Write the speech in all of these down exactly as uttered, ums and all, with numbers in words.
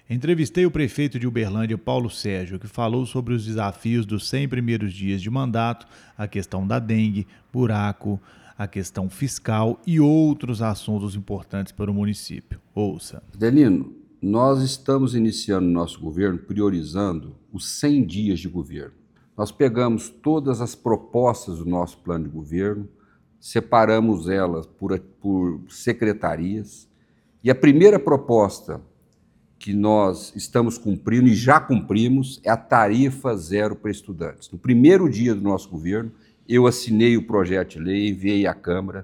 Entrevistei o prefeito de Uberlândia, Paulo Sérgio, que falou sobre os desafios dos cem primeiros dias de mandato, a questão da dengue, buraco, a questão fiscal e outros assuntos importantes para o município. Ouça. Delino, nós estamos iniciando nosso governo priorizando os cem dias de governo. Nós pegamos todas as propostas do nosso plano de governo, separamos elas por, por secretarias, e a primeira proposta que nós estamos cumprindo e já cumprimos é a tarifa zero para estudantes. No primeiro dia do nosso governo, eu assinei o projeto de lei, enviei à Câmara,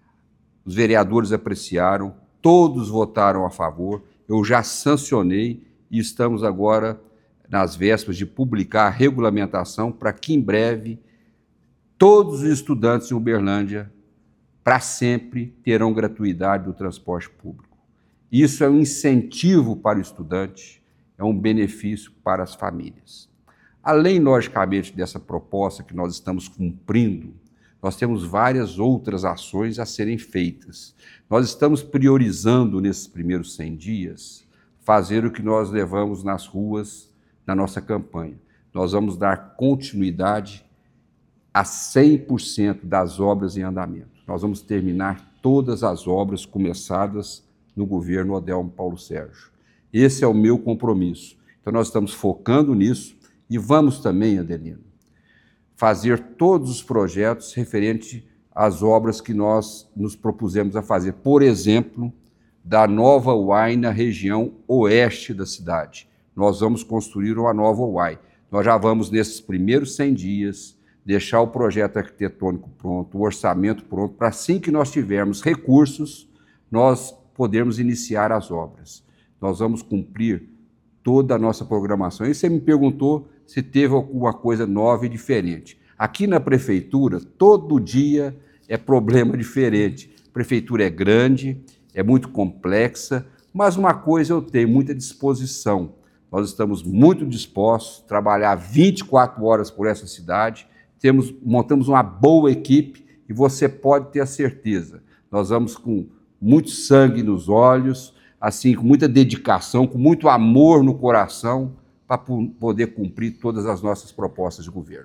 os vereadores apreciaram, todos votaram a favor, eu já sancionei e estamos agora nas vésperas de publicar a regulamentação para que em breve todos os estudantes em Uberlândia, para sempre, terão gratuidade do transporte público. Isso é um incentivo para o estudante, é um benefício para as famílias. Além, logicamente, dessa proposta que nós estamos cumprindo, nós temos várias outras ações a serem feitas. Nós estamos priorizando, nesses primeiros cem dias, fazer o que nós levamos nas ruas na nossa campanha. Nós vamos dar continuidade a cem por cento das obras em andamento. Nós vamos terminar todas as obras começadas no governo Adelmo Paulo Sérgio. Esse é o meu compromisso. Então nós estamos focando nisso e vamos também, Adelino, fazer todos os projetos referentes às obras que nós nos propusemos a fazer. Por exemplo, da nova U A I na região oeste da cidade. Nós vamos construir uma nova U A I. Nós já vamos, nesses primeiros cem dias, deixar o projeto arquitetônico pronto, o orçamento pronto, para assim que nós tivermos recursos, nós podermos iniciar as obras. Nós vamos cumprir toda a nossa programação. E você me perguntou se teve alguma coisa nova e diferente. Aqui na prefeitura, todo dia é problema diferente. A prefeitura é grande, é muito complexa, mas uma coisa eu tenho, muita disposição. Nós estamos muito dispostos a trabalhar vinte e quatro horas por essa cidade, temos, montamos uma boa equipe e você pode ter a certeza, nós vamos com muito sangue nos olhos, assim, com muita dedicação, com muito amor no coração, para poder cumprir todas as nossas propostas de governo.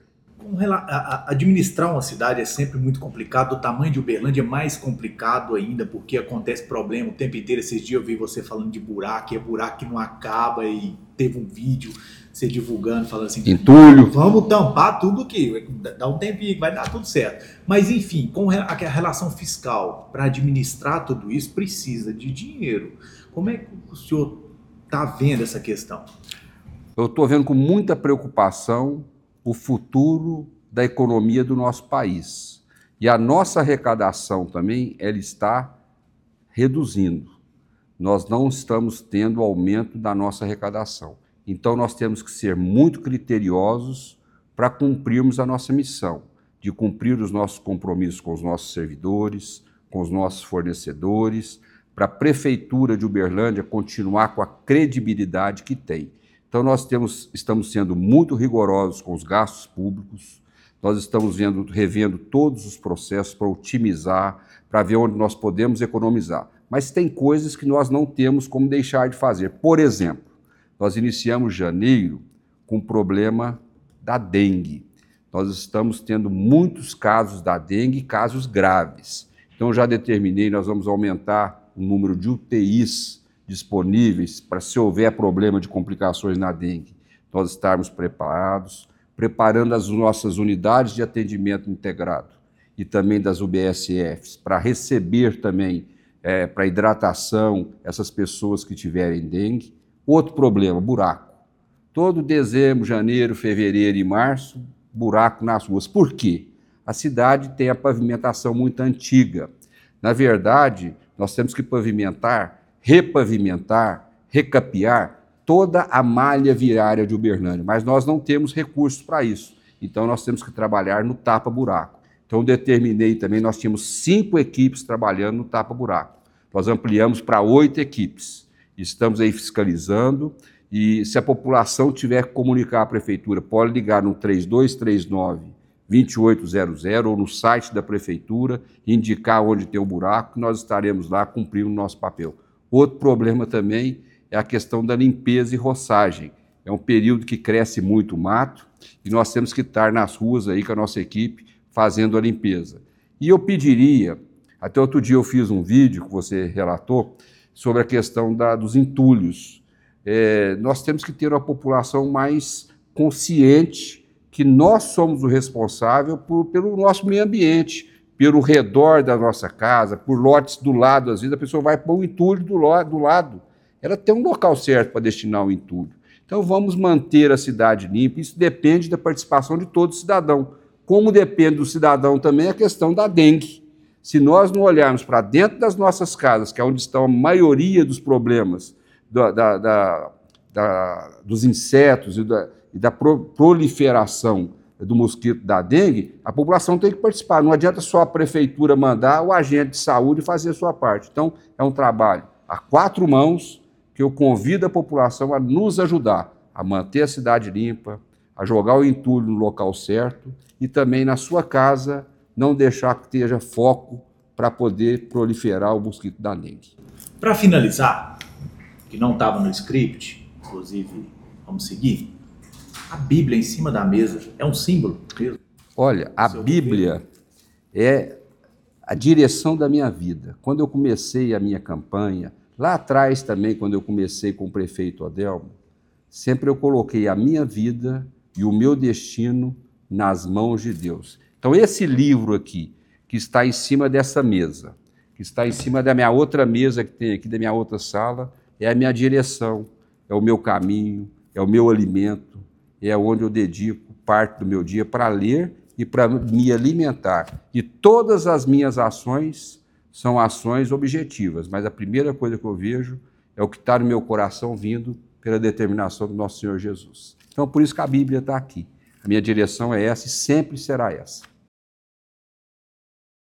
Administrar uma cidade é sempre muito complicado, o tamanho de Uberlândia é mais complicado ainda, porque acontece problema o tempo inteiro. Esses dias eu vi você falando de buraco, e é buraco que não acaba, e teve um vídeo você divulgando, falando assim, entulho, vamos tampar tudo que dá um tempinho que vai dar tudo certo. Mas enfim, com a relação fiscal, para administrar tudo isso, precisa de dinheiro. Como é que o senhor está vendo essa questão? Eu estou vendo com muita preocupação o futuro da economia do nosso país. E a nossa arrecadação também, ela está reduzindo. Nós não estamos tendo aumento da nossa arrecadação. Então nós temos que ser muito criteriosos para cumprirmos a nossa missão, de cumprir os nossos compromissos com os nossos servidores, com os nossos fornecedores, para a Prefeitura de Uberlândia continuar com a credibilidade que tem. Então nós temos, estamos sendo muito rigorosos com os gastos públicos, nós estamos vendo, revendo todos os processos para otimizar, para ver onde nós podemos economizar. Mas tem coisas que nós não temos como deixar de fazer. Por exemplo, nós iniciamos janeiro com o problema da dengue. Nós estamos tendo muitos casos da dengue, casos graves. Então já determinei, nós vamos aumentar o número de U T Is disponíveis para, se houver problema de complicações na dengue, nós estarmos preparados, preparando as nossas unidades de atendimento integrado e também das U B S Fs, para receber também, é, para hidratação, essas pessoas que tiverem dengue. Outro problema, buraco. Todo dezembro, janeiro, fevereiro e março, buraco nas ruas. Por quê? A cidade tem a pavimentação muito antiga. Na verdade, nós temos que pavimentar, repavimentar, recapear toda a malha viária de Uberlândia, mas nós não temos recursos para isso. Então nós temos que trabalhar no tapa-buraco. Então eu determinei também, nós tínhamos cinco equipes trabalhando no tapa-buraco. Nós ampliamos para oito equipes. Estamos aí fiscalizando e, se a população tiver que comunicar à prefeitura, pode ligar no três dois três nove, dois oito zero zero ou no site da prefeitura, indicar onde tem o buraco, que nós estaremos lá cumprindo o nosso papel. Outro problema também é a questão da limpeza e roçagem. É um período que cresce muito o mato e nós temos que estar nas ruas aí com a nossa equipe fazendo a limpeza. E eu pediria, até outro dia eu fiz um vídeo que você relatou, sobre a questão da, dos entulhos. É, nós temos que ter uma população mais consciente que nós somos o responsável por, pelo nosso meio ambiente, pelo redor da nossa casa, por lotes do lado. Às vezes a pessoa vai pôr o entulho do, lo, do lado. Ela tem um local certo para destinar o entulho. Então vamos manter a cidade limpa. Isso depende da participação de todo cidadão. Como depende do cidadão também a questão da dengue. Se nós não olharmos para dentro das nossas casas, que é onde estão a maioria dos problemas da, da, da, da, dos insetos e da, e da proliferação do mosquito da dengue, a população tem que participar. Não adianta só a prefeitura mandar o agente de saúde fazer a sua parte. Então, é um trabalho a quatro mãos que eu convido a população a nos ajudar a manter a cidade limpa, a jogar o entulho no local certo e também na sua casa não deixar que esteja foco para poder proliferar o mosquito da dengue. Para finalizar, que não estava no script, inclusive vamos seguir, a Bíblia em cima da mesa é um símbolo mesmo? Olha, a Bíblia é a direção da minha vida. Quando eu comecei a minha campanha, lá atrás também, quando eu comecei com o prefeito Adelmo, sempre eu coloquei a minha vida e o meu destino nas mãos de Deus. Então esse livro aqui, que está em cima dessa mesa, que está em cima da minha outra mesa que tem aqui, da minha outra sala, é a minha direção, é o meu caminho, é o meu alimento, é onde eu dedico parte do meu dia para ler e para me alimentar. E todas as minhas ações são ações objetivas, mas a primeira coisa que eu vejo é o que está no meu coração vindo pela determinação do nosso Senhor Jesus. Então, por isso que a Bíblia está aqui. A minha direção é essa e sempre será essa.